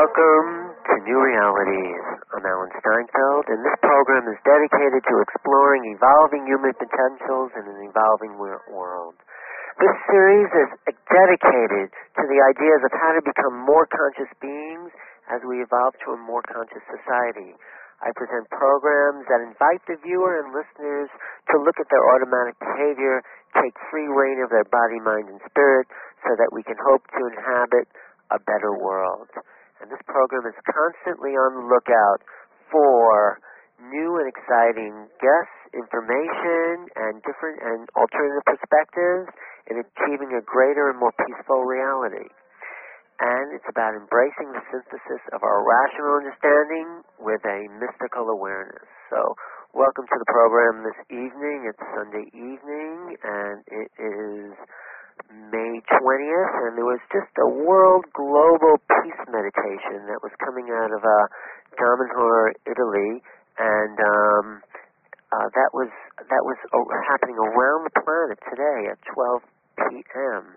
Welcome to New Realities. I'm Alan Steinfeld, and this program is dedicated to exploring evolving human potentials in an evolving world. This series is dedicated to the ideas of how to become more conscious beings as we evolve to a more conscious society. I present programs that invite the viewer and listeners to look at their automatic behavior, take free reign of their body, mind, and spirit, so that we can hope to inhabit a better world. And this program is constantly on the lookout for new and exciting guests, information, and different and alternative perspectives in achieving a greater and more peaceful reality. And it's about embracing the synthesis of our rational understanding with a mystical awareness. So, welcome to the program this evening. It's Sunday evening, and it is May 20th, and there was just a world global peace meditation that was coming out of Damanhur, Italy, and that was happening around the planet today at 12 p.m.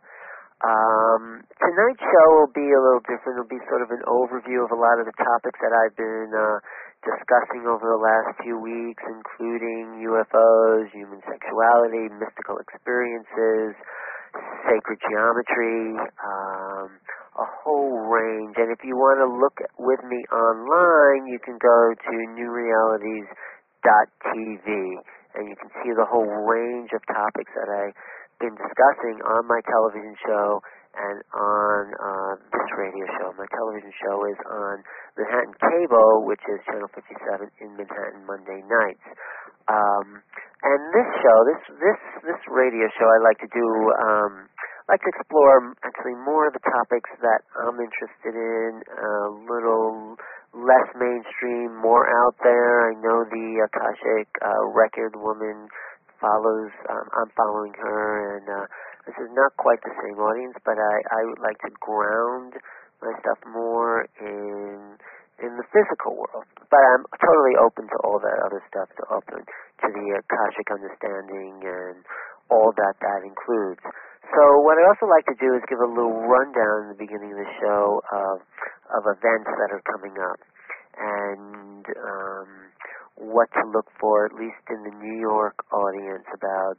Tonight's show will be a little different. It'll be sort of an overview of a lot of the topics that I've been discussing over the last few weeks, including UFOs, human sexuality, mystical experiences, sacred geometry, a whole range. And if you want to look with me online, you can go to newrealities.tv, and you can see the whole range of topics that I've been discussing on my television show and on this radio show. My television show is on Manhattan Cable, which is Channel 57 in Manhattan Monday nights. And this show, this radio show, I like to do, like to explore actually more of the topics that I'm interested in, a little less mainstream, more out there. I know the Akashic record woman follows, I'm following her, and this is not quite the same audience, but I would like to ground my stuff more in the physical world. But I'm totally open to all that other stuff, open to the Akashic understanding and all that includes. So what I also like to do is give a little rundown in the beginning of the show of events that are coming up, and what to look for, at least in the New York audience, about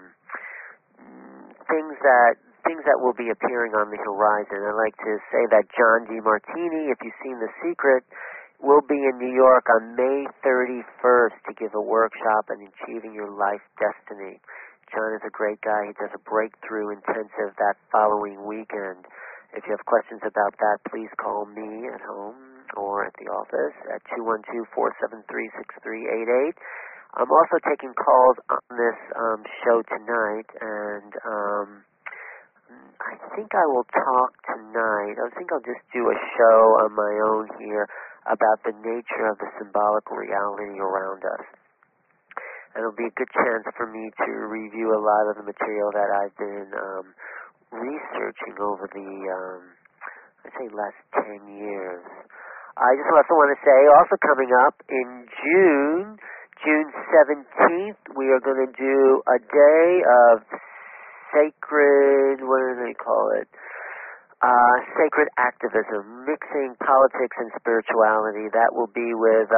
things that will be appearing on the horizon. I like to say that John DeMartini, if you've seen The Secret, will be in New York on May 31st to give a workshop on achieving your life destiny. John is a great guy. He does a breakthrough intensive that following weekend. If you have questions about that, please call me at home or at the office at 212-473-6388. I'm also taking calls on this show tonight, and I think I will talk tonight. I think I'll just do a show on my own here about the nature of the symbolic reality around us. And it'll be a good chance for me to review a lot of the material that I've been researching over the, I'd say, last 10 years. I just also want to say, also coming up in June 17th, we are going to do a day of sacred, what do they call it? Sacred activism, mixing politics and spirituality. That will be with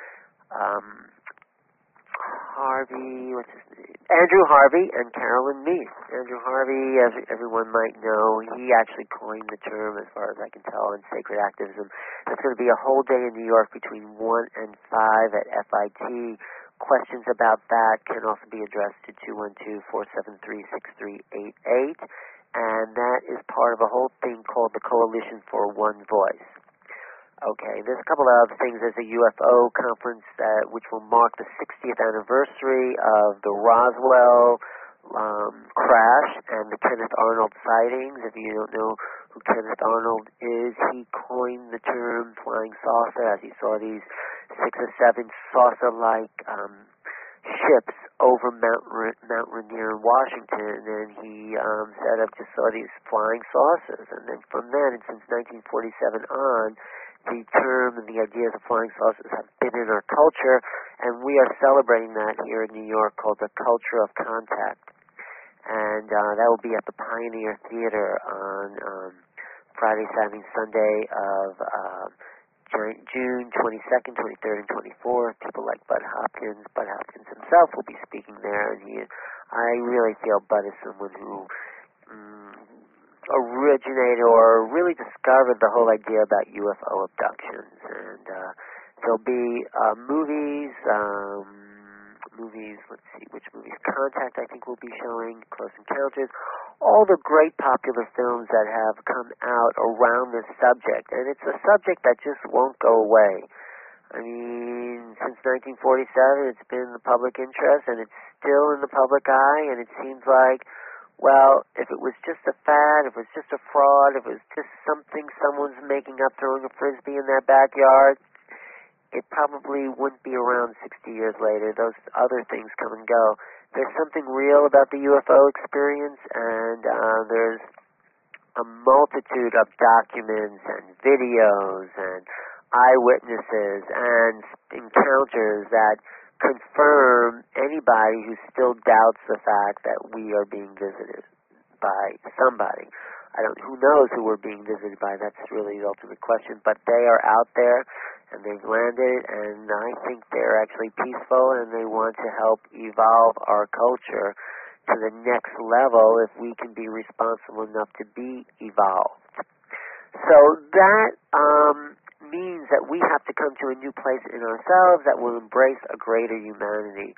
Andrew Harvey and Carolyn Mead. Andrew Harvey, as everyone might know, he actually coined the term, as far as I can tell, in sacred activism. It's going to be a whole day in New York between 1 and 5 at FIT. Questions about that can also be addressed to 212-473-6388. And that is part of a whole thing called the Coalition for One Voice. Okay, there's a couple of other things. There's a UFO conference which will mark the 60th anniversary of the Roswell crash and the Kenneth Arnold sightings. If you don't know who Kenneth Arnold is, he coined the term flying saucer as he saw these 6 or 7 saucer-like ships over Mount Rainier in Washington, and he said, "I've just saw these flying saucers." And then from then, and since 1947 on, the term and the ideas of flying saucers have been in our culture, and we are celebrating that here in New York, called the Culture of Contact. And that will be at the Pioneer Theater on Friday, Saturday, Sunday of June 22nd, 23rd, and 24th. People like Bud Hopkins. Bud Hopkins himself will be speaking there, and I really feel Bud is someone who originated or really discovered the whole idea about UFO abductions. And there'll be movies, let's see, which movies? Contact, I think, will be showing, Close Encounters, all the great popular films that have come out around this subject. And it's a subject that just won't go away. I mean, since 1947, it's been in the public interest, and it's still in the public eye, and it seems like, well, if it was just a fad, if it was just a fraud, if it was just something someone's making up throwing a frisbee in their backyard, it probably wouldn't be around 60 years later. Those other things come and go. There's something real about the UFO experience, and there's a multitude of documents and videos and eyewitnesses and encounters that confirm anybody who still doubts the fact that we are being visited by somebody. Who knows who we're being visited by? That's really the ultimate question. But they are out there, and they've landed, and I think they're actually peaceful, and they want to help evolve our culture to the next level if we can be responsible enough to be evolved. So that means that we have to come to a new place in ourselves that will embrace a greater humanity.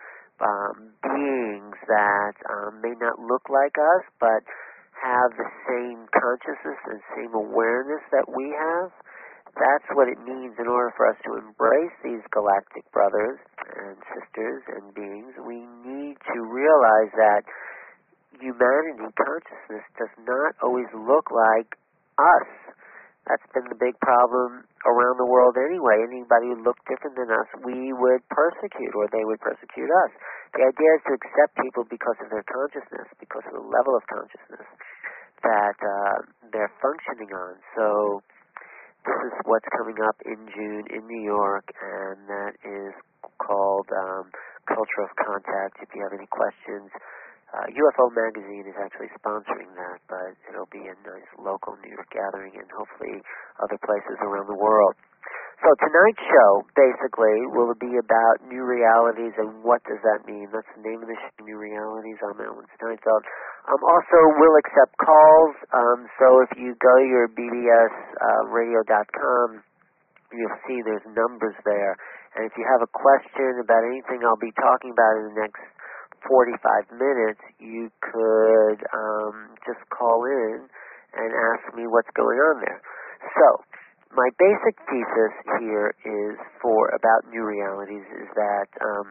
Beings that may not look like us, but have the same consciousness and same awareness that we have. That's what it means in order for us to embrace these galactic brothers and sisters and beings. We need to realize that humanity consciousness does not always look like us. That's been the big problem around the world anyway. Anybody who looked different than us, we would persecute, or they would persecute us. The idea is to accept people because of their consciousness, because of the level of consciousness that they're functioning on. So this is what's coming up in June in New York, and that is called Culture of Contact. If you have any questions, UFO Magazine is actually sponsoring that, but it'll be a nice local New York gathering and hopefully other places around the world. So tonight's show, basically, will be about new realities, and what does that mean? That's the name of the show, New Realities. I'm Alan Steinfeld. Also, we'll accept calls, so if you go to your bbsradio.com, you'll see there's numbers there. And if you have a question about anything I'll be talking about in the next 45 minutes, you could just call in and ask me what's going on there. So, my basic thesis here is about new realities is that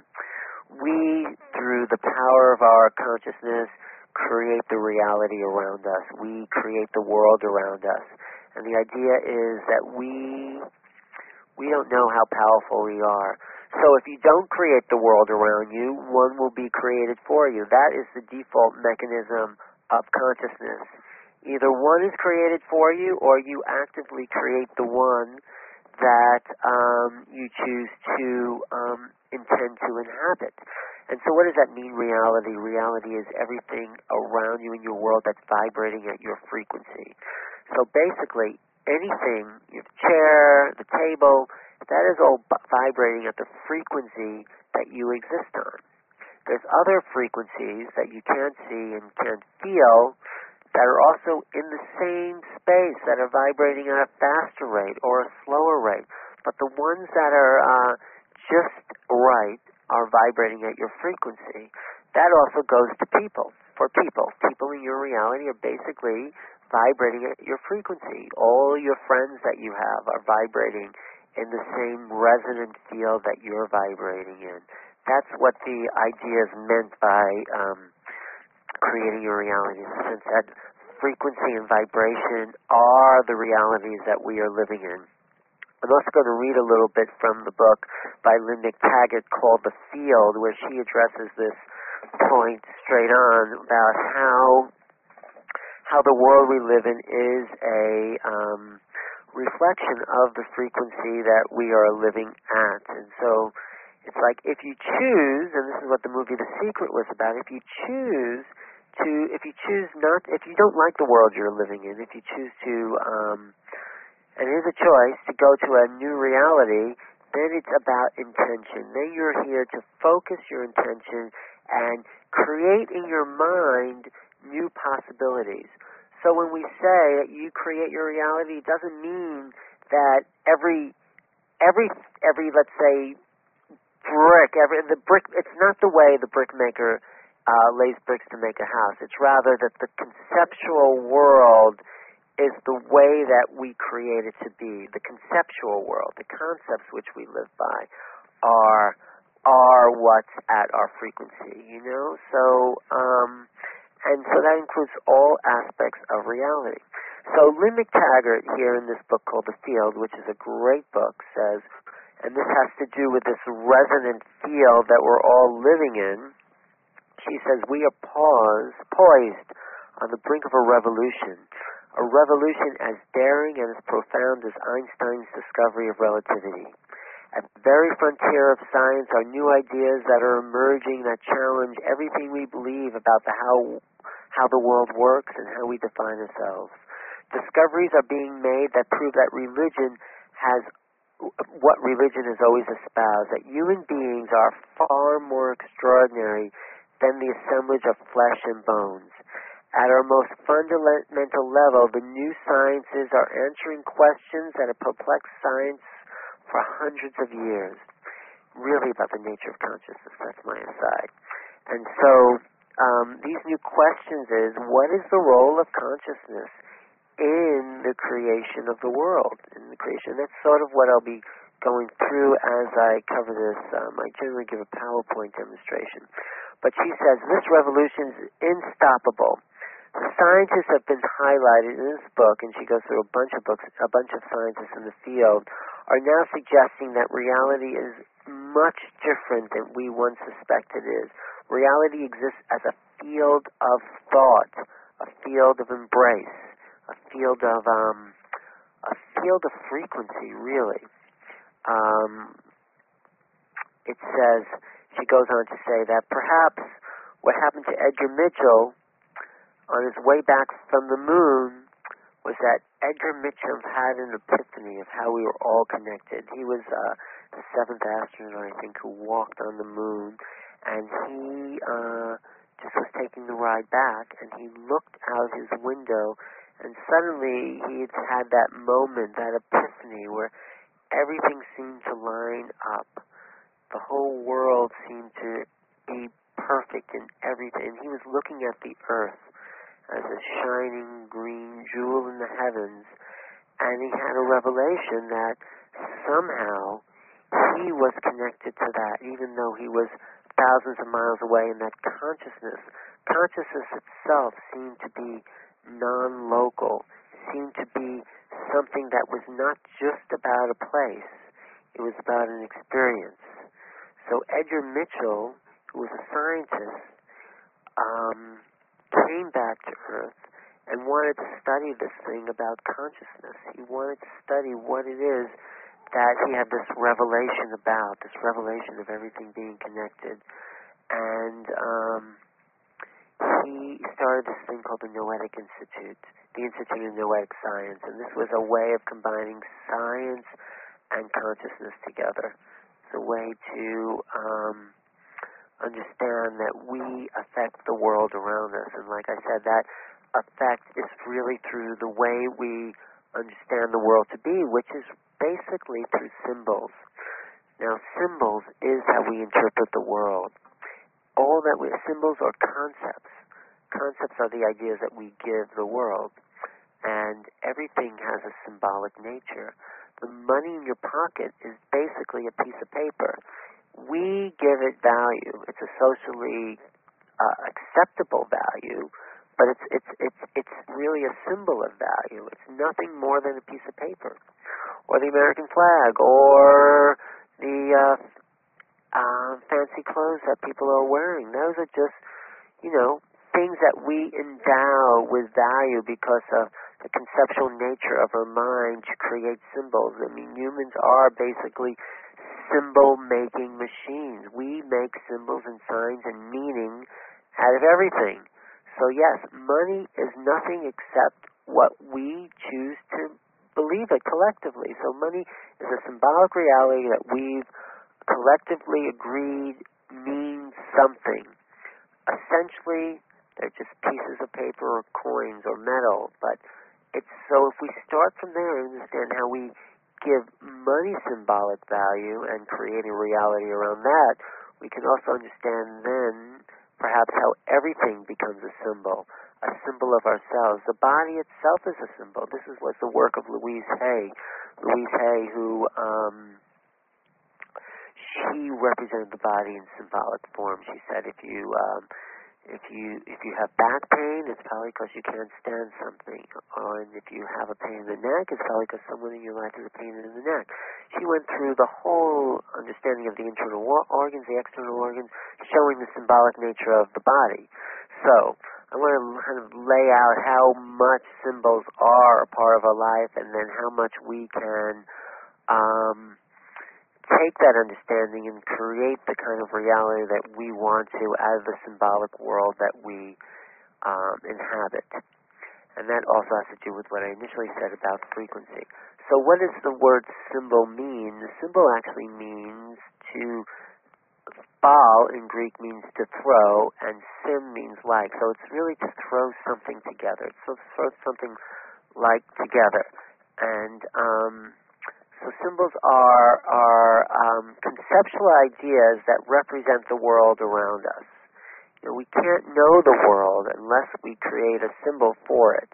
we, through the power of our consciousness, create the reality around us. We create the world around us. And the idea is that we don't know how powerful we are. So if you don't create the world around you, one will be created for you. That is the default mechanism of consciousness. Either one is created for you, or you actively create the one that you choose to intend to inhabit. And so what does that mean, reality? Reality is everything around you in your world that's vibrating at your frequency. So basically, anything, your chair, the table, that is all vibrating at the frequency that you exist on. There's other frequencies that you can't see and can't feel that are also in the same space, that are vibrating at a faster rate or a slower rate. But the ones that are just right are vibrating at your frequency. That also goes to people. For people in your reality are basically vibrating at your frequency. All your friends that you have are vibrating in the same resonant field that you're vibrating in. That's what the idea is meant by creating your reality, in the sense that frequency and vibration are the realities that we are living in. I'm also going to read a little bit from the book by Lynn McTaggart called The Field, where she addresses this point straight on about how the world we live in is a reflection of the frequency that we are living at. And so it's like if you choose, and this is what the movie The Secret was about, if you choose if you choose not, if you don't like the world you're living in, if you choose to, and it is a choice to go to a new reality, then it's about intention. Then you're here to focus your intention and create in your mind new possibilities. So when we say that you create your reality, it doesn't mean that every let's say brick, it's not the way the brick maker lays bricks to make a house. It's rather that the conceptual world is the way that we create it to be. The conceptual world, the concepts which we live by, are what's at our frequency. And so that includes all aspects of reality. So Lynn McTaggart here in this book called The Field, which is a great book, says, and this has to do with this resonant field that we're all living in, she says, we are poised on the brink of a revolution as daring and as profound as Einstein's discovery of relativity. At the very frontier of science are new ideas that are emerging that challenge everything we believe about how the world works and how we define ourselves. Discoveries are being made that prove that religion has what religion has always espoused, that human beings are far more extraordinary than the assemblage of flesh and bones. At our most fundamental level, the new sciences are answering questions that have perplexed science for hundreds of years, really about the nature of consciousness. That's my aside. And so these new questions is, what is the role of consciousness in the creation of the world, in the creation? That's sort of what I'll be going through as I cover this. I generally give a PowerPoint demonstration. But she says, this revolution is unstoppable. The scientists have been highlighted in this book, and she goes through a bunch of books, a bunch of scientists in the field are now suggesting that reality is much different than we once suspected it is. Reality exists as a field of thought, a field of embrace, a field of frequency, really. It says, she goes on to say that perhaps what happened to Edgar Mitchell on his way back from the moon was that Edgar Mitchell had an epiphany of how we were all connected. He was the seventh astronaut, I think, who walked on the moon, and he just was taking the ride back, and he looked out his window, and suddenly he had that moment, that epiphany, where everything seemed to line up. The whole world seemed to be perfect in everything. And he was looking at the earth as a shining green jewel in the heavens, and he had a revelation that somehow he was connected to that, even though he was thousands of miles away, and that consciousness itself seemed to be non-local, seemed to be something that was not just about a place, it was about an experience. So Edgar Mitchell, who was a scientist, came back to Earth and wanted to study this thing about consciousness. He wanted to study what it is that he had this revelation about, this revelation of everything being connected. And he started this thing called the Noetic Institute, the Institute of Noetic Science. And this was a way of combining science and consciousness together. It's a way to understand that we affect the world around us. And like I said, that effect is really through the way we understand the world to be, which is basically through symbols. Now, symbols is how we interpret the world. Symbols are concepts. Concepts are the ideas that we give the world. And everything has a symbolic nature. The money in your pocket is basically a piece of paper. We give it value. It's a socially acceptable value, but it's really a symbol of value. It's nothing more than a piece of paper, or the American flag, or the fancy clothes that people are wearing. Those are just, things that we endow with value because of the conceptual nature of our mind to create symbols. I mean, humans are basically symbol-making machines. We make symbols and signs and meaning out of everything. So yes, money is nothing except what we choose to believe it collectively. So money is a symbolic reality that we've collectively agreed means something. Essentially, they're just pieces of paper or coins or metal, but it's so if we start from there and understand how we give money symbolic value and create a reality around that, we can also understand then perhaps how everything becomes a symbol of ourselves. The body itself is a symbol. This was the work of Louise Hay. Louise Hay, who she represented the body in symbolic form. She said, if you have back pain, it's probably because you can't stand something. And if you have a pain in the neck, it's probably because someone in your life has a pain in the neck. She went through the whole understanding of the internal organs, the external organs, showing the symbolic nature of the body. So I want to kind of lay out how much symbols are a part of our life, and then how much we can take that understanding and create the kind of reality that we want to out of the symbolic world that we inhabit. And that also has to do with what I initially said about frequency. So what does the word symbol mean? The symbol actually means to bal in Greek means to throw, and sim means like. So it's really to throw something together. So throw something like together. And so symbols are conceptual ideas that represent the world around us. You know, we can't know the world unless we create a symbol for it.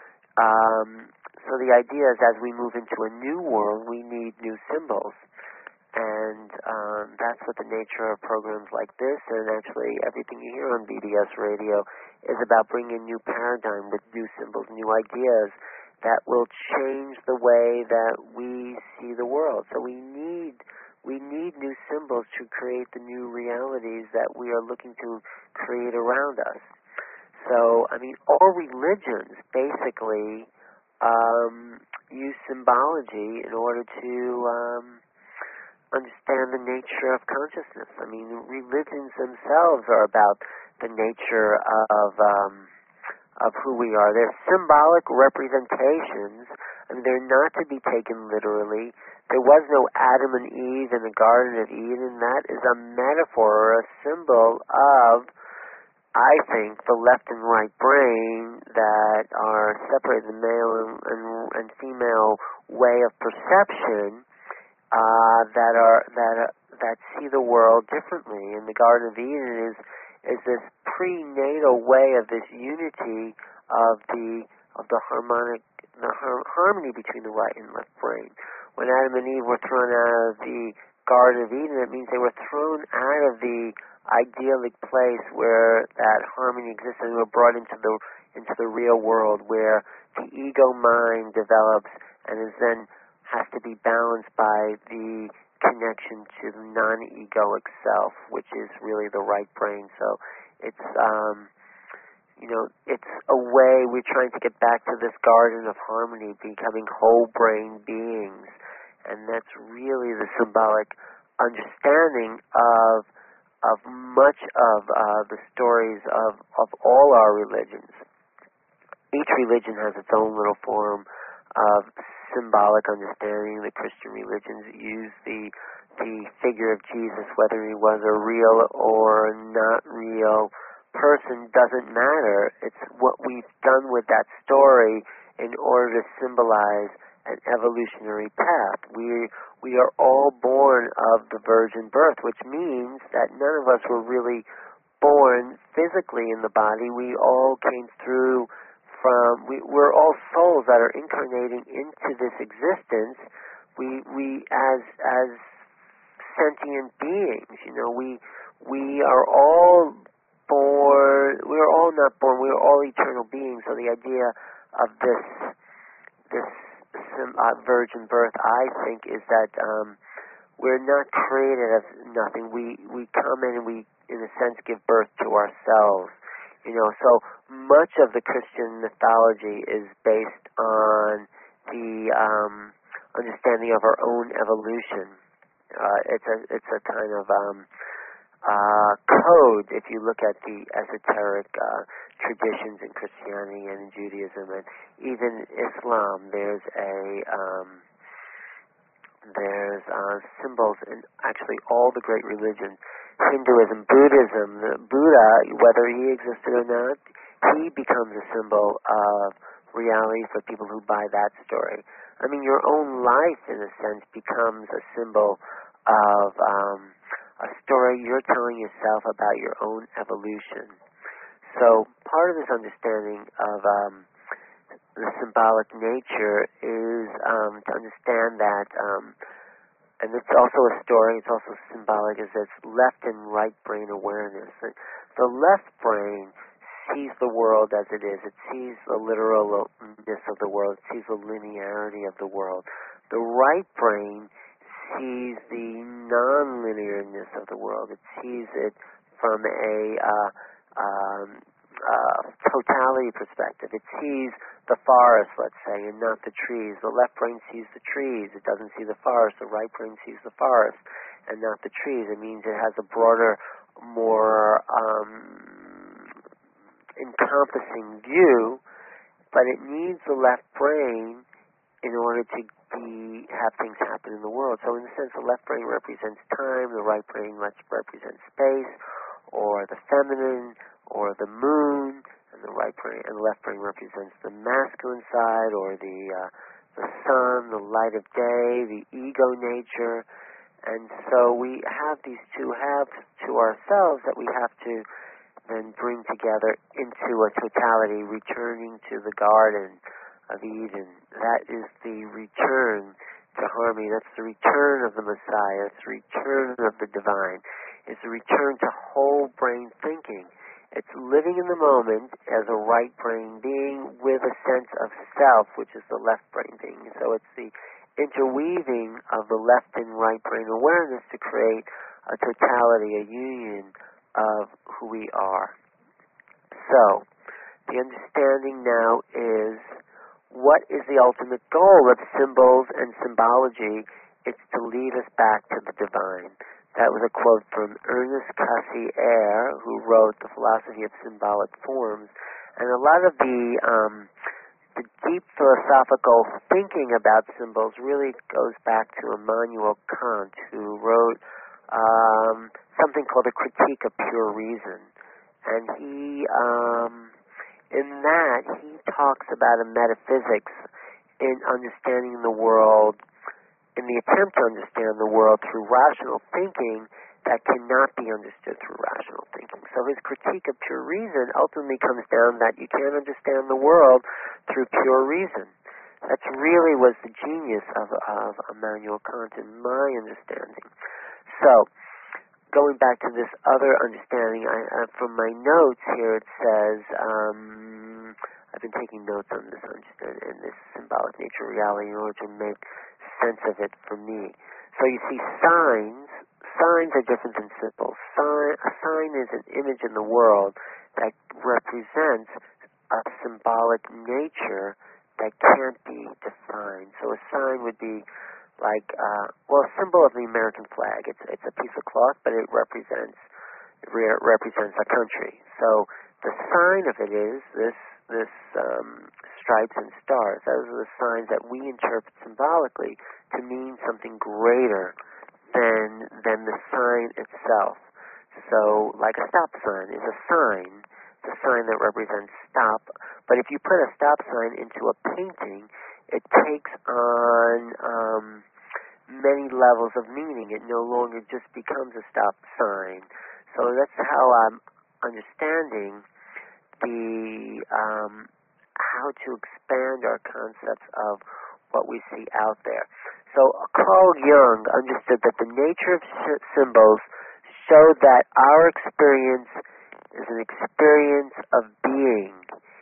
So the idea is, as we move into a new world, we need new symbols. And that's what the nature of programs like this, and actually everything you hear on BBS Radio, is about bringing a new paradigm with new symbols, new ideas that will change the way that we see the world. So we need new symbols to create the new realities that we are looking to create around us. So, I mean, all religions basically use symbology in order to understand the nature of consciousness. I mean, religions themselves are about the nature of who we are. They're symbolic representations, and they're not to be taken literally. There was no Adam and Eve in the Garden of Eden. That is a metaphor or a symbol of, I think, the left and right brain that are separated, the male and female way of perception, that see the world differently. And the Garden of Eden is this prenatal way of this unity of the harmony between the right and left brain. When Adam and Eve were thrown out of the Garden of Eden, it means they were thrown out of the idyllic place where that harmony existed, and were brought into the real world, where the ego mind develops and is then has to be balanced by the connection to the non-egoic self, which is really the right brain. So it's it's a way we're trying to get back to this garden of harmony, becoming whole brain beings, and that's really the symbolic understanding of much of the stories of all our religions. Each religion has its own little form of symbolic understanding. The Christian religions use the figure of Jesus, whether he was a real or not real person doesn't matter. It's what we've done with that story in order to symbolize an evolutionary path. We are all born of the virgin birth, which means that none of us were really born physically in the body. We all came through we're all souls that are incarnating into this existence. We as sentient beings, we are all born. We are all not born. We are all eternal beings. So the idea of this virgin birth, I think, is that we're not created as nothing. We come in and we, in a sense, give birth to ourselves. So much of the Christian mythology is based on the understanding of our own evolution. It's a kind of code. If you look at the esoteric traditions in Christianity and in Judaism and even Islam, there's symbols in actually all the great religions. Hinduism, Buddhism, Buddha, whether he existed or not, he becomes a symbol of reality for people who buy that story. I mean, your own life, in a sense, becomes a symbol of a story you're telling yourself about your own evolution. So part of this understanding of the symbolic nature is to understand that, and it's also a story, it's also symbolic, is it's left and right brain awareness. The left brain sees the world as it is. It sees the literalness of the world. It sees the linearity of the world. The right brain sees the non-linearness of the world. It sees it from a totality perspective. It sees the forest, let's say, and not the trees. The left brain sees the trees. It doesn't see the forest. The right brain sees the forest and not the trees. It means it has a broader, more encompassing view, but it needs the left brain in order to have things happen in the world. So in a sense, the left brain represents time, the right brain represents space, or the feminine, or the moon, and the right brain and the left brain represents the masculine side, or the sun, the light of day, the ego nature. And so we have these two halves to ourselves that we have to then bring together into a totality, returning to the Garden of Eden. That is the return to harmony. That's the return of the Messiah. It's the return of the divine. It's the return to whole brain thinking. It's living in the moment as a right brain being with a sense of self, which is the left brain being. So it's the interweaving of the left and right brain awareness to create a totality, a union of who we are. So, the understanding now is, what is the ultimate goal of symbols and symbology? It's to lead us back to the divine. That was a quote from Ernest Cassirer, who wrote The Philosophy of Symbolic Forms. And a lot of the deep philosophical thinking about symbols really goes back to Immanuel Kant, who wrote something called A Critique of Pure Reason. And he, in that, he talks about a metaphysics in understanding the world, in the attempt to understand the world through rational thinking that cannot be understood through rational thinking. So his critique of pure reason ultimately comes down that you can't understand the world through pure reason. That's really was the genius of Immanuel Kant in my understanding. So, going back to this other understanding, from my notes here it says, I've been taking notes on this understanding and this symbolic nature of reality in order to make sense of it for me. So you see signs are different than symbols. A sign is an image in the world that represents a symbolic nature that can't be defined. So a sign would be like, a symbol of the American flag. It's a piece of cloth, but it represents a country. So the sign of it is this stripes and stars. Those are the signs that we interpret symbolically to mean something greater than the sign itself. So, like a stop sign is a sign, the sign that represents stop. But if you put a stop sign into a painting, it takes on many levels of meaning. It no longer just becomes a stop sign. So that's how I'm understanding the how to expand our concepts of what we see out there. So Carl Jung understood that the nature of symbols showed that our experience is an experience of being,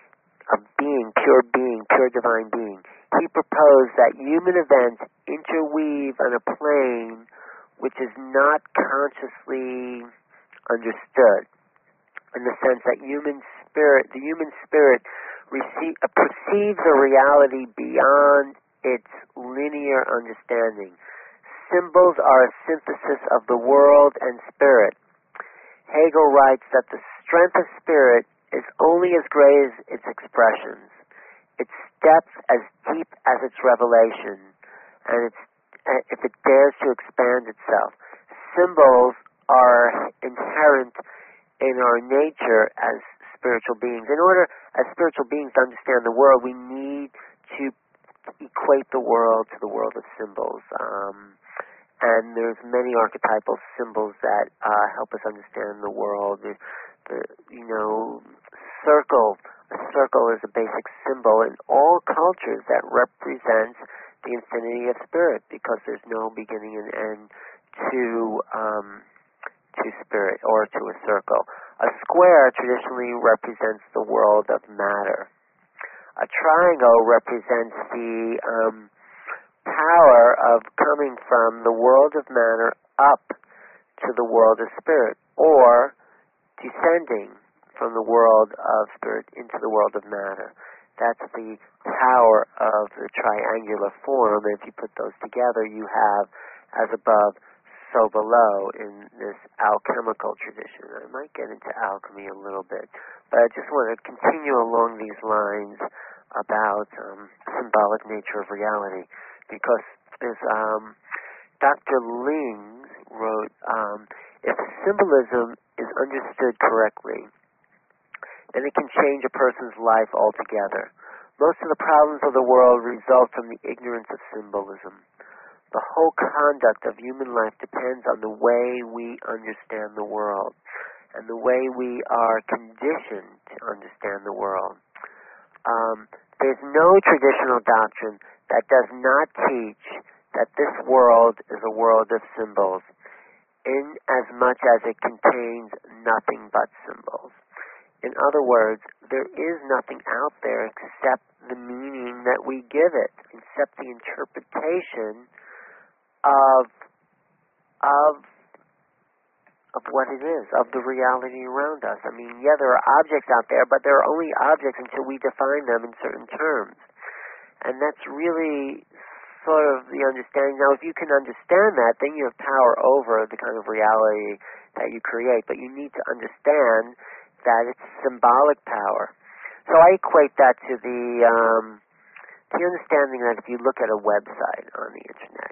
pure divine being. He proposed that human events interweave on a plane which is not consciously understood, in the sense that the human spirit perceives a reality beyond its linear understanding. Symbols are a synthesis of the world and spirit. Hegel writes that the strength of spirit is only as great as its expressions, its depth as deep as its revelation, and if it dares to expand itself. Symbols are inherent in our nature as spiritual beings. In order, as spiritual beings, to understand the world, we need to equate the world to the world of symbols. And there's many archetypal symbols that help us understand the world. A circle is a basic symbol in all cultures that represents the infinity of spirit, because there's no beginning and end to spirit or to a circle. A square traditionally represents the world of matter. A triangle represents the power of coming from the world of matter up to the world of spirit, or descending from the world of spirit into the world of matter. That's the power of the triangular form. If you put those together, you have as above, so below in this alchemical tradition. I might get into alchemy a little bit, but I just want to continue along these lines about symbolic nature of reality, because there's Dr. Lings wrote, if symbolism is understood correctly, then it can change a person's life altogether. Most of the problems of the world result from the ignorance of symbolism. The whole conduct of human life depends on the way we understand the world and the way we are conditioned to understand the world. There's no traditional doctrine that does not teach that this world is a world of symbols, in as much as it contains nothing but symbols. In other words, there is nothing out there except the meaning that we give it, except the interpretation of what it is, of the reality around us. I mean, yeah, there are objects out there, but they're only objects until we define them in certain terms. And that's really sort of the understanding. Now, if you can understand that, then you have power over the kind of reality that you create. But you need to understand that it's symbolic power. So I equate that to the understanding that if you look at a website on the internet,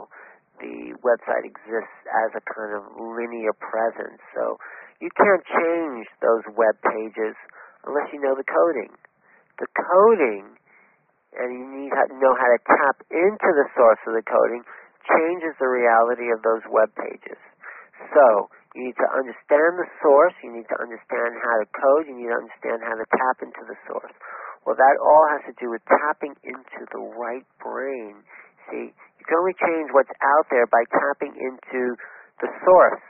the website exists as a kind of linear presence. So you can't change those web pages unless you know the coding. The coding, and you need to know how to tap into the source of the coding, changes the reality of those web pages. So you need to understand the source, you need to understand how to code, you need to understand how to tap into the source. Well, that all has to do with tapping into the right brain. See, you can only change what's out there by tapping into the source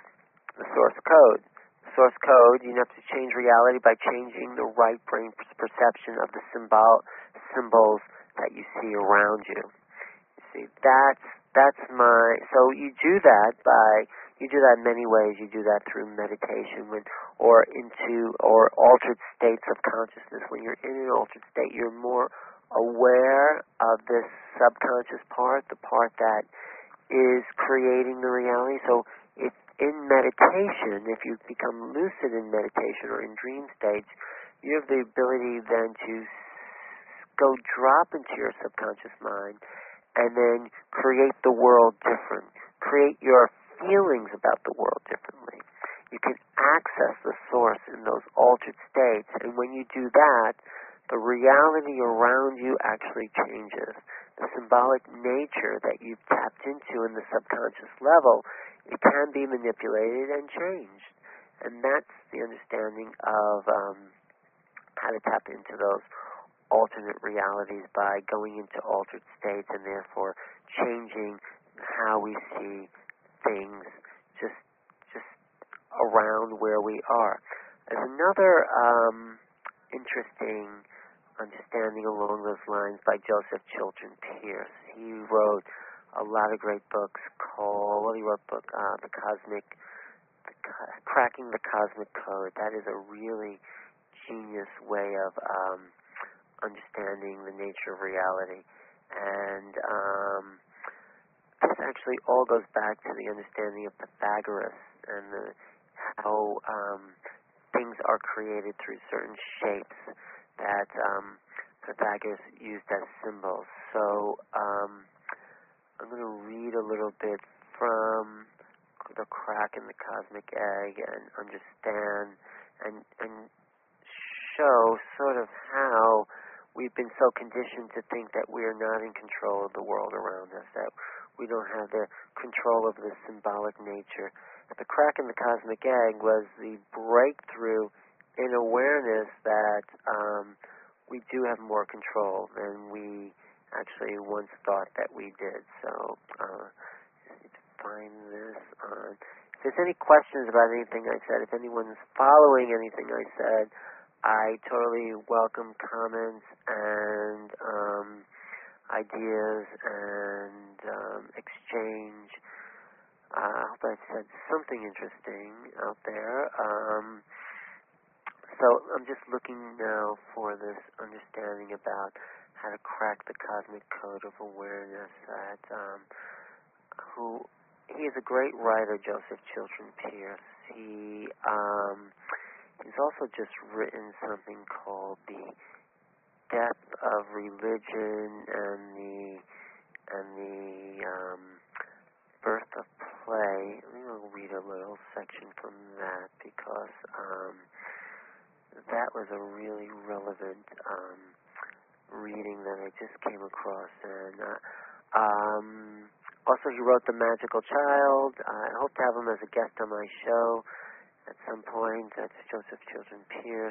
code. The source code, you have to change reality by changing the right brain perception of the symbols that you see around you. You see, that's my. So you do that in many ways. You do that through meditation, or altered states of consciousness. When you're in an altered state, you're more aware of this subconscious part, the part that is creating the reality. So if in meditation, if you become lucid in meditation or in dream states, you have the ability then to go drop into your subconscious mind and then create the world different, create your feelings about the world differently. You can access the source in those altered states, and when you do that, the reality around you actually changes. The symbolic nature that you've tapped into in the subconscious level, it can be manipulated and changed. And that's the understanding of how to tap into those alternate realities by going into altered states and therefore changing how we see things just around where we are. There's another interesting understanding along those lines by Joseph Chilton Pearce. He wrote a lot of great books Cracking the Cosmic Code. That is a really genius way of understanding the nature of reality. And this actually all goes back to the understanding of Pythagoras and how things are created through certain shapes that Pythagoras used as symbols. So I'm going to read a little bit from the crack in the cosmic egg and understand and show sort of how we've been so conditioned to think that we are not in control of the world around us, that we don't have the control of the symbolic nature. The crack in the cosmic egg was the breakthrough in awareness that we do have more control than we actually once thought that we did. So just need to find this on. If there's any questions about anything I said, if anyone's following anything I said, I totally welcome comments and ideas and exchange. I hope I've said something interesting out there. So I'm just looking now for this understanding about how to crack the cosmic code of awareness. That he is a great writer, Joseph Chilton Pearce. He's also just written something called The Death of Religion and the Birth of Play. I'm going to read a little section from that because that was a really relevant reading that I just came across. And also he wrote The Magical Child. I hope to have him as a guest on my show at some point. That's Joseph Chilton Pearce.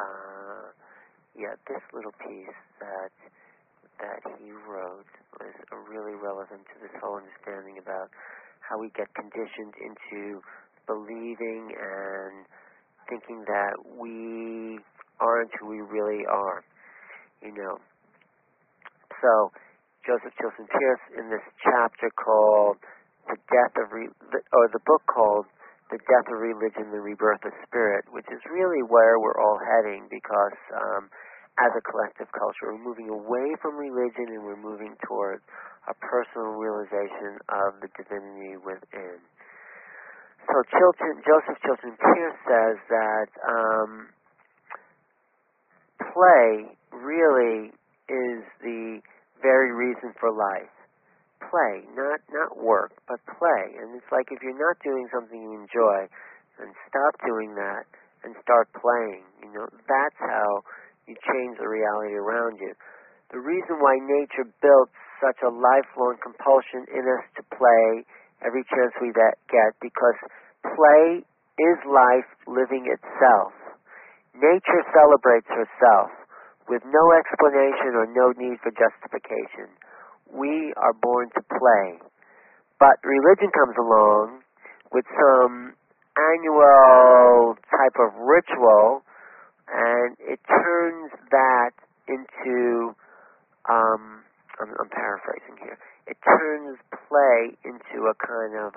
This little piece that he wrote was really relevant to this whole understanding about how we get conditioned into believing and thinking that we aren't who we really are, So, Joseph Chilton Pearce, in this chapter called the book called The Death of Religion, the Rebirth of Spirit, which is really where we're all heading because as a collective culture, we're moving away from religion and we're moving towards a personal realization of the divinity within. So Joseph Chilton Pearce says that play really is the very reason for life. Play, not work, but play. And it's like if you're not doing something you enjoy, then stop doing that and start playing. That's how you change the reality around you. The reason why nature built such a lifelong compulsion in us to play every chance we get, because play is life living itself. Nature celebrates herself with no explanation or no need for justification. We are born to play. But religion comes along with some annual type of ritual, and it turns that into, I'm paraphrasing here, it turns play into a kind of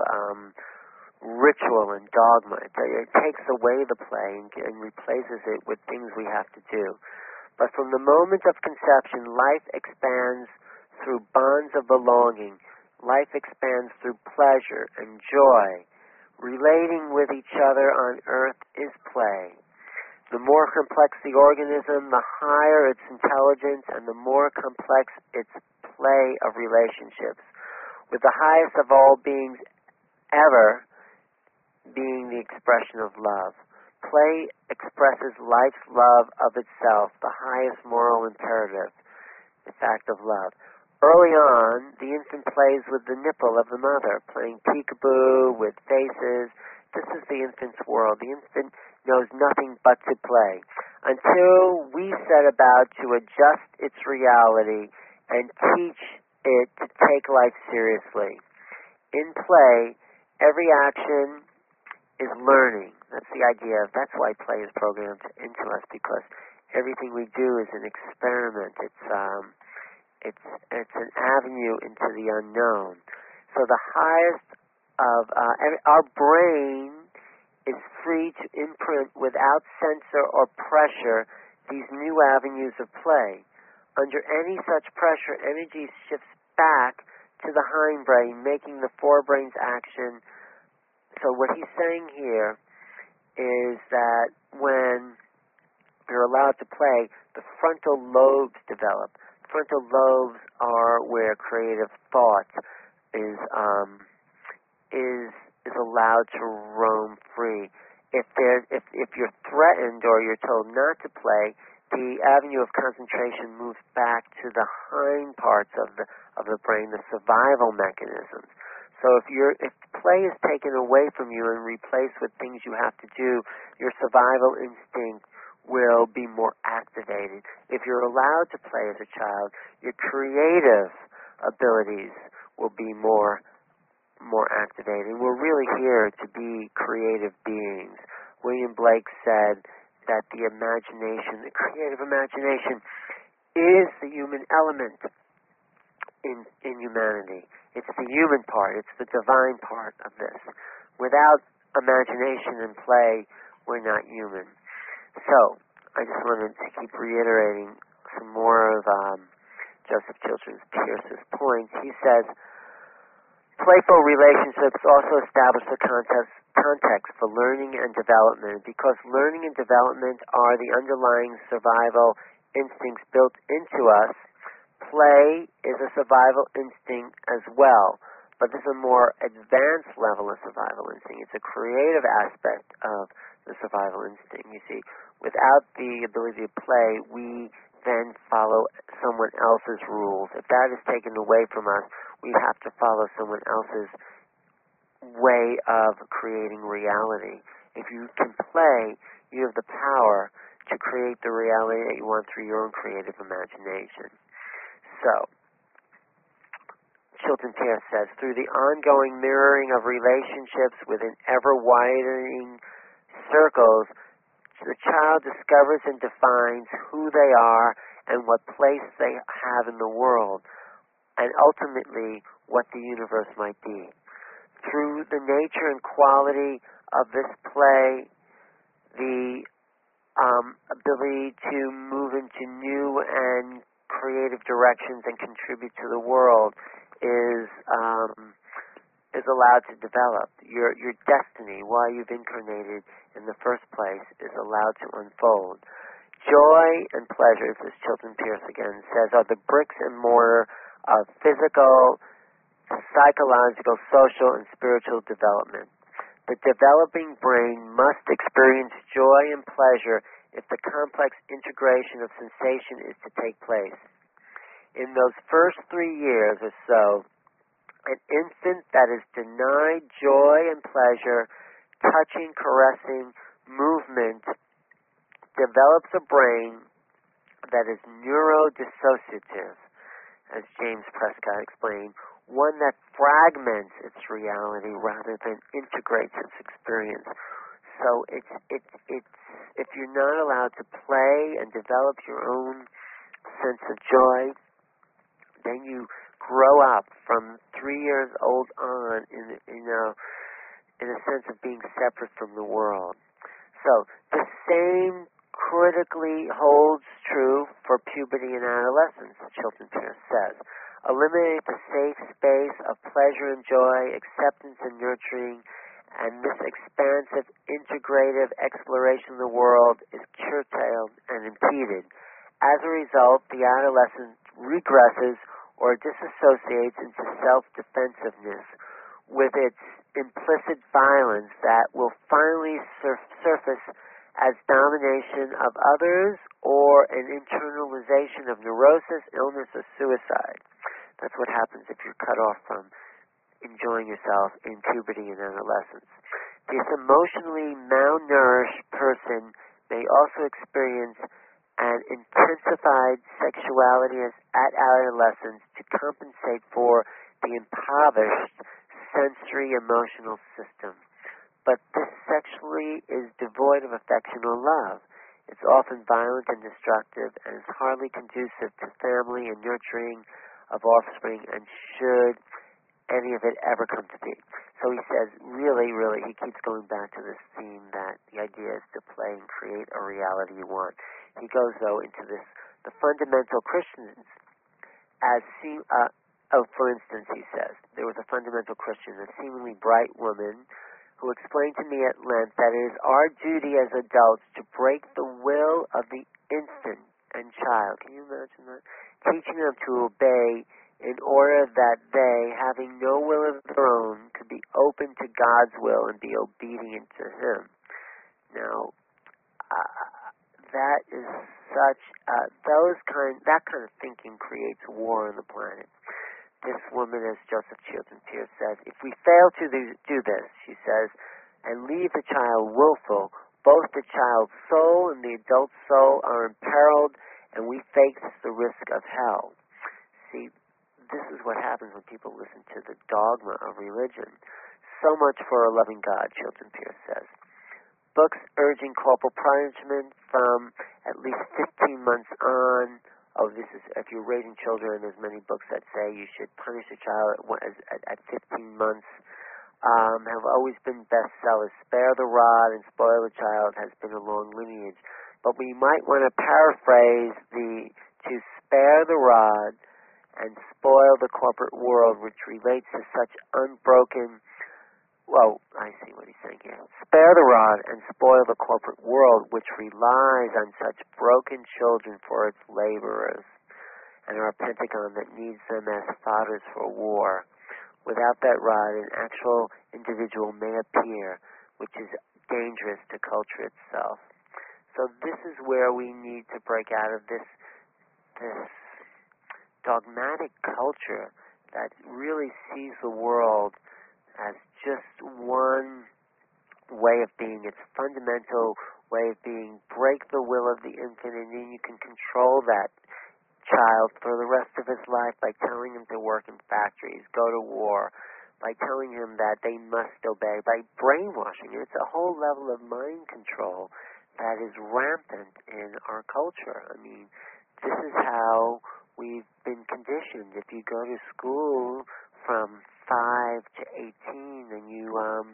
ritual and dogma. It takes away the play and replaces it with things we have to do. But from the moment of conception, life expands through bonds of belonging. Life expands through pleasure and joy. Relating with each other on earth is play. The more complex the organism, the higher its intelligence, and the more complex its play of relationships, with the highest of all beings ever being the expression of love. Play expresses life's love of itself, the highest moral imperative, the fact of love. Early on, the infant plays with the nipple of the mother, playing peekaboo with faces. This is the infant's world. The infant knows nothing but to play, until we set about to adjust its reality and teach it to take life seriously. In play, every action is learning. That's the idea. That's why play is programmed into us, because everything we do is an experiment. It's an avenue into the unknown. So the highest of our brain is free to imprint without censor or pressure these new avenues of play. Under any such pressure, energy shifts back to the hindbrain, making the forebrain's action. So what he's saying here is that when you're allowed to play, the frontal lobes develop. Frontal lobes are where creative thought is allowed to roam free. If you're threatened or you're told not to play, the avenue of concentration moves back to the hind parts of the brain, the survival mechanisms. So if play is taken away from you and replaced with things you have to do, your survival instinct will be more activated. If you're allowed to play as a child, your creative abilities will be more activated. We're really here to be creative beings. William Blake said that the imagination, the creative imagination, is the human element in humanity. It's the human part. It's the divine part of this. Without imagination and play, we're not human. So, I just wanted to keep reiterating some more of Joseph Chilton Pearce's points. He says, playful relationships also establish the context for learning and development, because learning and development are the underlying survival instincts built into us. Play is a survival instinct as well, but this is a more advanced level of survival instinct. It's a creative aspect of the survival instinct. You see, without the ability to play, we then follow someone else's rules. If that is taken away from us, we have to follow someone else's way of creating reality. If you can play, you have the power to create the reality that you want through your own creative imagination. So, Chilton Pearce says, through the ongoing mirroring of relationships within ever-widening circles, the child discovers and defines who they are and what place they have in the world, and ultimately what the universe might be. Through the nature and quality of this play, the ability to move into new and creative directions and contribute to the world is allowed to develop. Your destiny, why you've incarnated in the first place, is allowed to unfold. Joy and pleasure, as Chilton Pearce again says, are the bricks and mortar of physical, psychological, social, and spiritual development. The developing brain must experience joy and pleasure if the complex integration of sensation is to take place. In those first 3 years or so, an infant that is denied joy and pleasure, touching, caressing, movement, develops a brain that is neurodissociative, as James Prescott explained, one that fragments its reality rather than integrates its experience. So it's if you're not allowed to play and develop your own sense of joy, then you grow up from 3 years old on in a sense of being separate from the world. So the same critically holds true for puberty and adolescence, Chilton Pearce says. Eliminate the safe space of pleasure and joy, acceptance and nurturing, and this expansive, integrative exploration of the world is curtailed and impeded. As a result, the adolescent regresses or disassociates into self-defensiveness with its implicit violence that will finally surface as domination of others or an internalization of neurosis, illness, or suicide. That's what happens if you're cut off from enjoying yourself in puberty and adolescence. This emotionally malnourished person may also experience an intensified sexuality at adolescence to compensate for the impoverished sensory emotional system. But this sexually is devoid of affection or love. It's often violent and destructive, and is hardly conducive to family and nurturing of offspring, and should any of it ever come to be. So he says, really, he keeps going back to this theme that the idea is to play and create a reality you want. He goes, though, into this, the fundamental Christians, for instance, he says, there was a fundamental Christian, a seemingly bright woman who explained to me at length that it is our duty as adults to break the will of the infant and child. Can you imagine that? Teaching them to obey in order that they, having no will of their own, could be open to God's will and be obedient to Him. Now, that is such, that kind of thinking creates war on the planet. This woman, as Joseph Chilton Pearce says, if we fail to do this, she says, and leave the child willful, both the child's soul and the adult soul are imperiled, and we face the risk of hell. See, this is what happens when people listen to the dogma of religion. So much for a loving God, Chilton Pearce says. Books urging corporal punishment from at least 15 months on. Oh, this is if you're raising children. There's many books that say you should punish a child at 15 months. Have always been bestsellers. Spare the rod and spoil the child has been a long lineage. But we might want to paraphrase to spare the rod and spoil the corporate world, which relates to such unbroken. Well, I see what he's saying here. Spare the rod and spoil the corporate world, which relies on such broken children for its laborers, and our Pentagon that needs them as fodders for war. Without that rod, an actual individual may appear, which is dangerous to culture itself. So this is where we need to break out of this dogmatic culture that really sees the world as just one way of being, its fundamental way of being. Break the will of the infant, and then you can control that child for the rest of his life by telling him to work in factories, go to war, by telling him that they must obey, by brainwashing. It's a whole level of mind control that is rampant in our culture. I mean, this is how we've been conditioned. If you go to school from 5 to 18 and you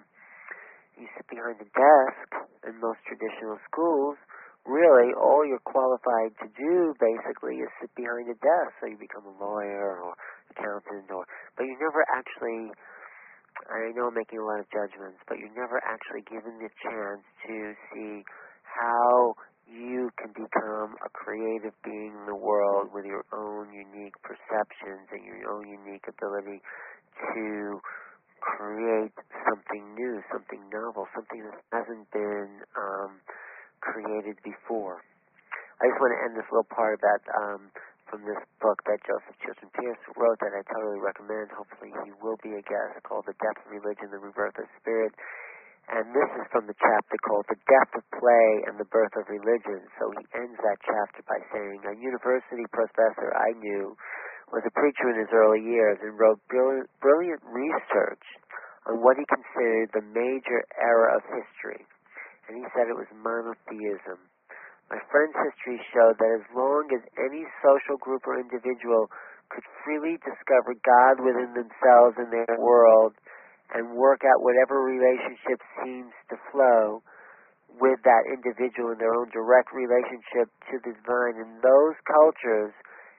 sit behind a desk in most traditional schools, really all you're qualified to do basically is sit behind a desk. So you become a lawyer or accountant, but you never actually, I know I'm making a lot of judgments, but you're never actually given the chance to see how you can become a creative being in the world with your own unique perceptions and your own unique ability to create something new, something novel, something that hasn't been created before. I just want to end this little part about from this book that Joseph Chilton Pearce wrote that I totally recommend. Hopefully he will be a guest, called The Death of Religion, the Rebirth of Spirit. And this is from the chapter called The Death of Play and the Birth of Religion. So he ends that chapter by saying, a university professor I knew was a preacher in his early years and wrote brilliant research on what he considered the major era of history. And he said it was monotheism. My friend's history showed that as long as any social group or individual could freely discover God within themselves and their world and work out whatever relationship seems to flow with that individual in their own direct relationship to the divine, in those cultures,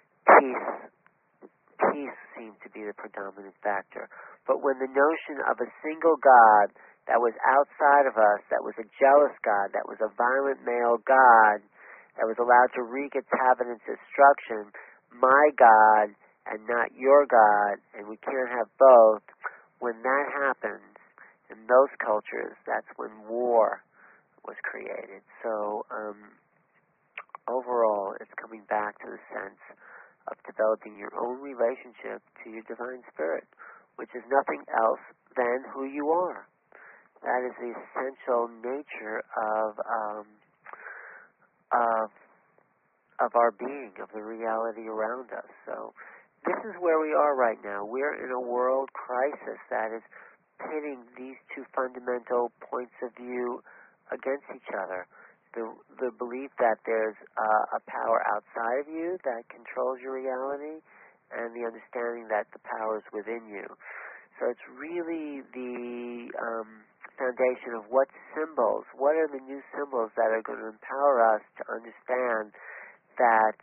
peace seemed to be the predominant factor. But when the notion of a single God that was outside of us, that was a jealous God, that was a violent male God, that was allowed to wreak its havoc and destruction, my God and not your God, and we can't have both, when that happens in those cultures, that's when war was created. So overall, it's coming back to the sense of developing your own relationship to your divine spirit, which is nothing else than who you are. That is the essential nature of our being, of the reality around us. So this is where we are right now. We're in a world crisis that is pitting these two fundamental points of view against each other. The belief that there's a power outside of you that controls your reality, and the understanding that the power is within you. So it's really the foundation of what are the new symbols that are going to empower us to understand that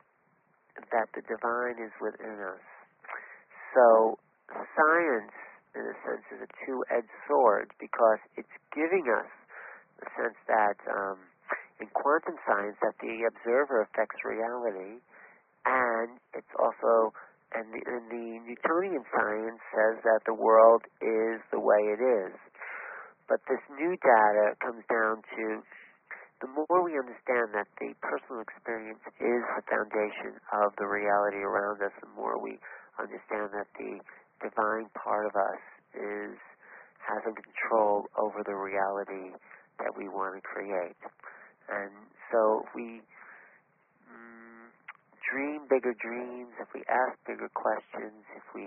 the divine is within us. So science in a sense, is a two-edged sword because it's giving us the sense that in quantum science that the observer affects reality, and it's also, and the Newtonian science says that the world is the way it is. But this new data comes down to the more we understand that the personal experience is the foundation of the reality around us, the more we understand that the divine part of us is having control over the reality that we want to create. And so if we dream bigger dreams, if we ask bigger questions, if we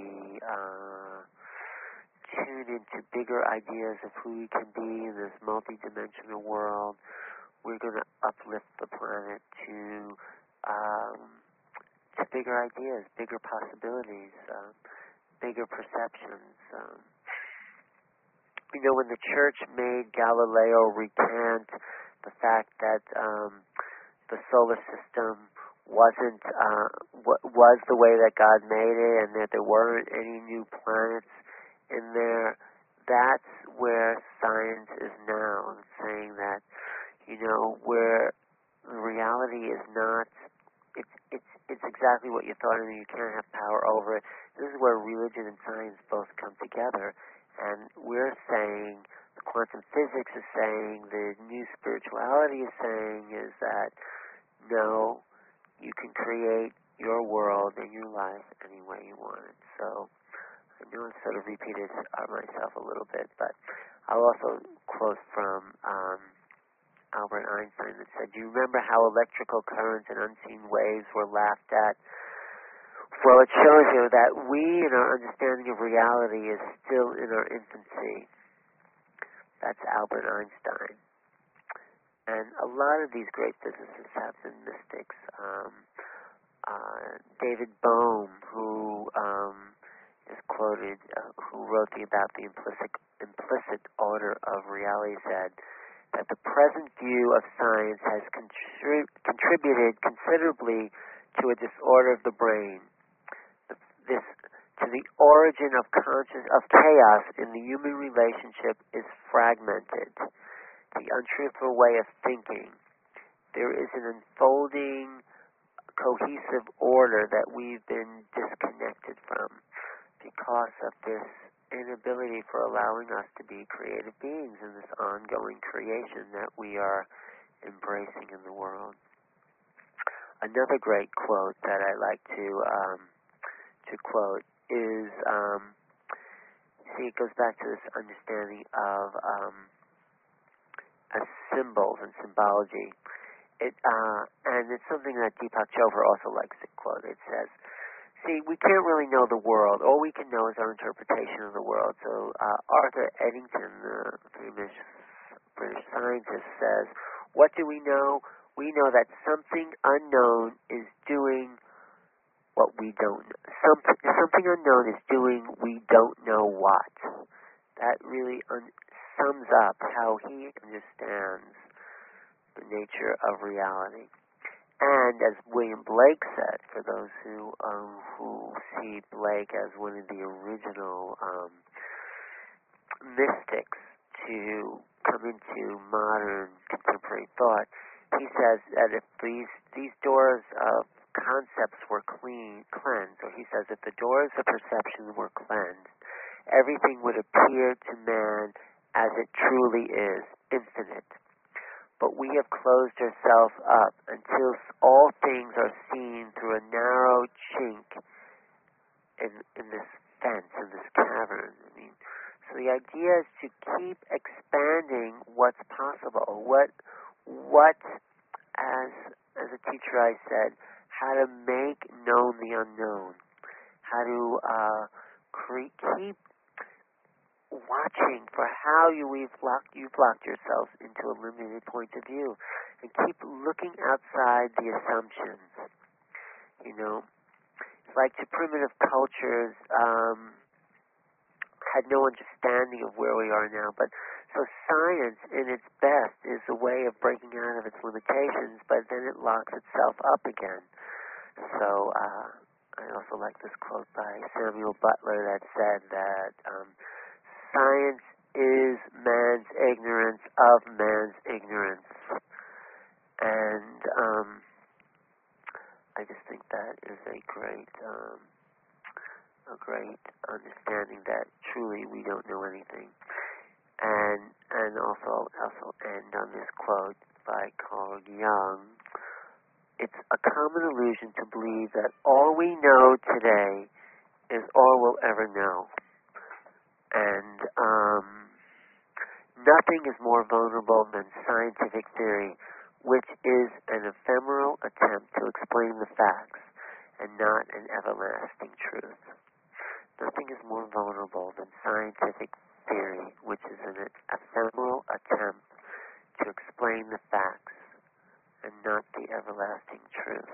tune into bigger ideas of who we can be in this multidimensional world, we're going to uplift the planet to bigger ideas, bigger possibilities, bigger perceptions. When the church made Galileo recant the fact that the solar system wasn't was the way that God made it, and that there weren't any new planets in there, that's where science is now, saying that where reality is not, it's exactly what you thought, and you can't have power over it. This is where religion and science both come together, and we're saying, the quantum physics is saying, the new spirituality is saying, is that no, you can create your world and your life any way you want it. So I know I've sort of repeated myself a little bit, but I'll also quote from Albert Einstein that said, "Do you remember how electrical currents and unseen waves were laughed at? Well, it shows you that we, in our understanding of reality, is still in our infancy." That's Albert Einstein. And a lot of these great physicists have been mystics. David Bohm, who is quoted, who wrote about the implicit order of reality, said that the present view of science has contributed considerably to a disorder of the brain. To the origin of chaos in the human relationship is fragmented. The untruthful way of thinking. There is an unfolding, cohesive order that we've been disconnected from because of this inability for allowing us to be creative beings in this ongoing creation that we are embracing in the world. Another great quote that I like to quote is, it goes back to this understanding of symbols and symbology. And it's something that Deepak Chopra also likes to quote. It says, see, we can't really know the world. All we can know is our interpretation of the world. So Arthur Eddington, the famous British scientist, says, what do we know? We know that something unknown is doing what we don't know. Something unknown is doing we don't know what. That really sums up how he understands the nature of reality. And as William Blake said, for those who see Blake as one of the original mystics to come into modern contemporary thought, he says that if these doors of concepts were cleansed, or he says if the doors of perception were cleansed, everything would appear to man as it truly is, infinite. But we have closed ourselves up until all things are seen through a narrow chink in this fence, in this cavern. So the idea is to keep expanding what's possible. What as a teacher I said, how to make known the unknown, how to keep watching for how you've locked yourself into a limited point of view, and keep looking outside the assumptions. Like the primitive cultures had no understanding of where we are now, but so science in its best is a way of breaking out of its limitations, but then it locks itself up again. So I also like this quote by Samuel Butler that said that science is man's ignorance of man's ignorance. And I just think that is a great understanding that truly we don't know anything. And also end on this quote by Carl Jung. It's a common illusion to believe that all we know today is all we'll ever know. And nothing is more vulnerable than scientific theory, which is an ephemeral attempt to explain the facts and not an everlasting truth. Nothing is more vulnerable than scientific theory, which is an ephemeral attempt to explain the facts and not the everlasting truth.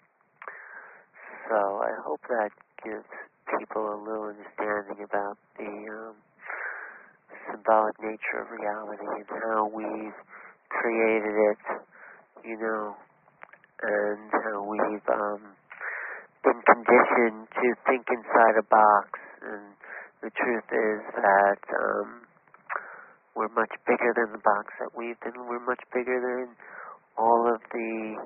So I hope that gives people a little understanding about the symbolic nature of reality and how we've created it, and how we've been conditioned to think inside a box. And the truth is that we're much bigger than the box that we've been. We're much bigger than all of the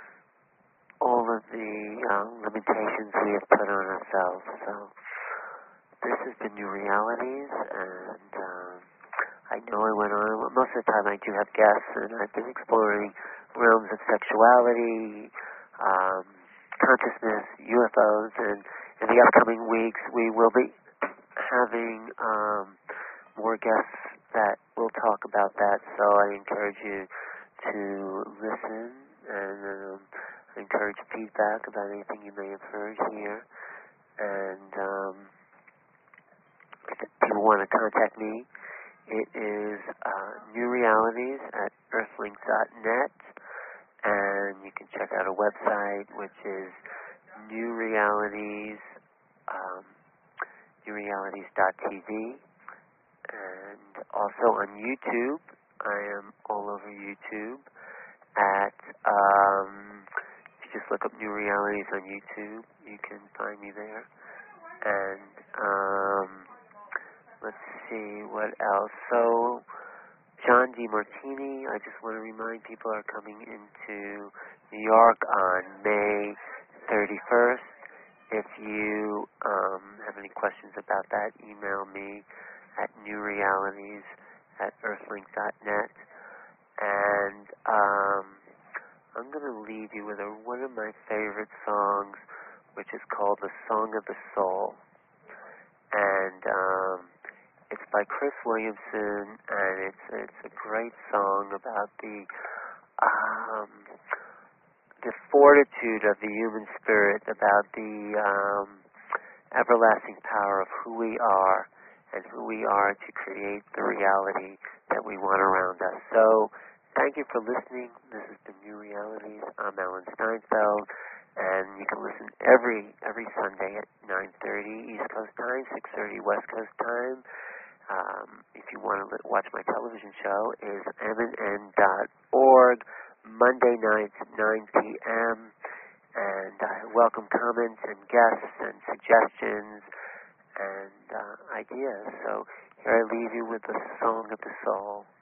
limitations we have put on ourselves. So this has been New Realities, and I know I went on. Most of the time I do have guests, and I've been exploring realms of sexuality, consciousness, UFOs, and in the upcoming weeks we will be having more guests that will talk about that. So I encourage you to listen, and I encourage feedback about anything you may have heard here. And if people want to contact me, it is newrealities@earthlink.net, and you can check out a website which is newrealities.tv, and also on YouTube. I am all over YouTube at if you just look up New Realities on YouTube, you can find me there. And let's see what else. So John DeMartini, I just want to remind people, are coming into New York on May 31st. If you have any questions about that, email me at newrealities@earthlink.net. And I'm going to leave you with one of my favorite songs, which is called The Song of the Soul. And it's by Chris Williamson, and it's a great song about the fortitude of the human spirit, about the everlasting power of who we are and who we are to create the reality that we want around us. So thank you for listening. This has been New Realities. I'm Alan Steinfeld, and you can listen every Sunday at 9:30 East Coast time, 6:30 West Coast time. If you want to watch my television show, is mnn.org, Monday nights at 9 p.m. And I welcome comments and guests and suggestions and ideas. So here I leave you with the Song of the Soul.